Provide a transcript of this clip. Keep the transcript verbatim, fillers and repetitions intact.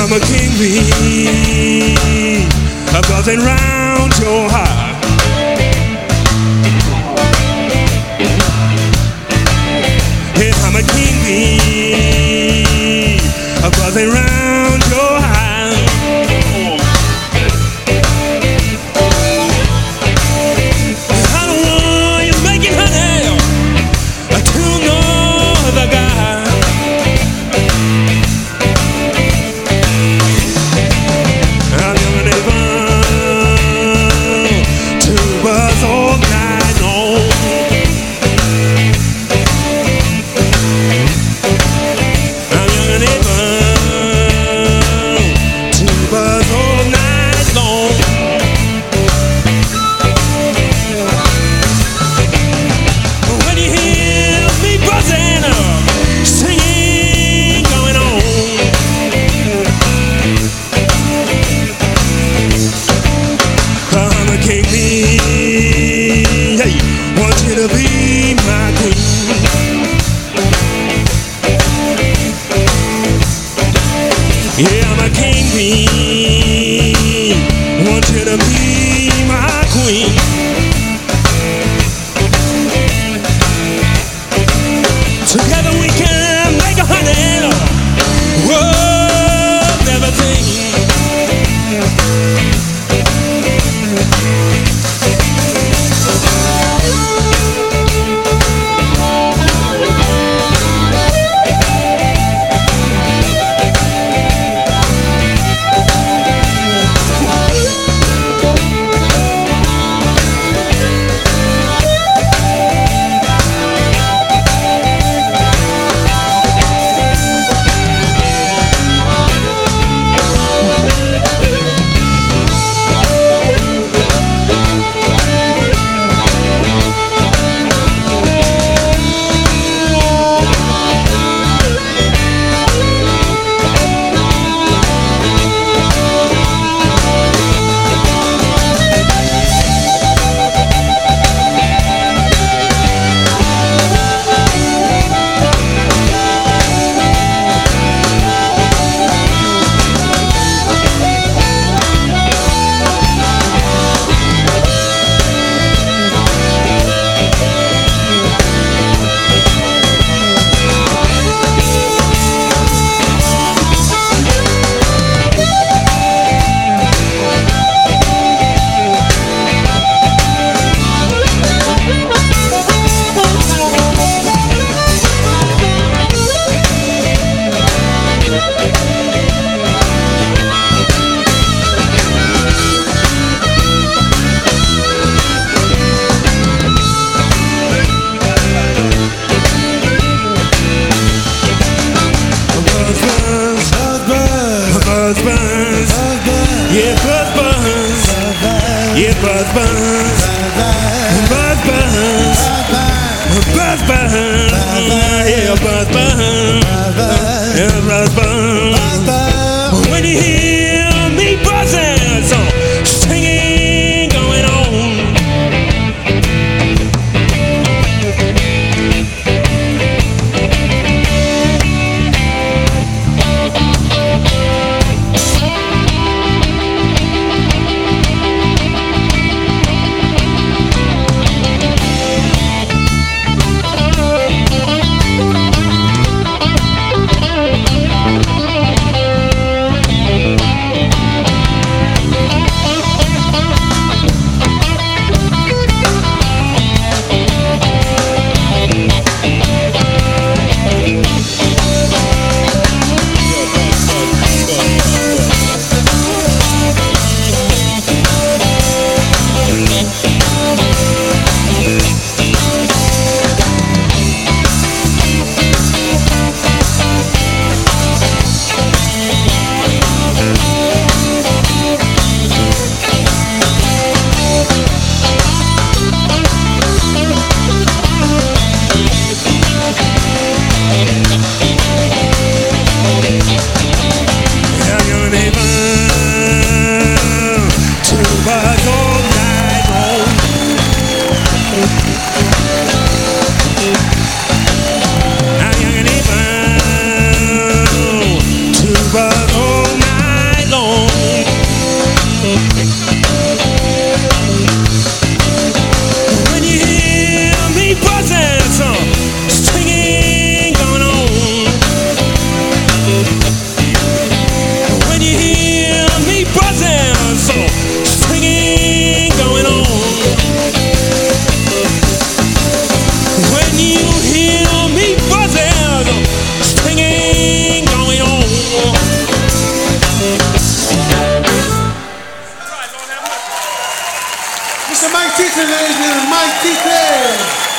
I'm a king bee, a buzzing round your heart. Yes, I'm a king bee, a buzzing round your heart. I don't want you making honey to no other guy. I'm young and fun to buzz all night long. I'm young and fun to buzz all night long. When you hear me buzzing, singing going on. I'm a king bee, hey, want you to be my queen. Yeah, I'm a king bee, want you to be my queen. Together we can make a honey worth everything. Buzz, buzz, yeah, buzz, buzz, yeah, buzz, buzz, buzz, buzz, buzz, buzz, yeah, buzz, buzz, yeah, buzz, buzz. When you hear me buzzing, so singing going on. ladies and Mike T.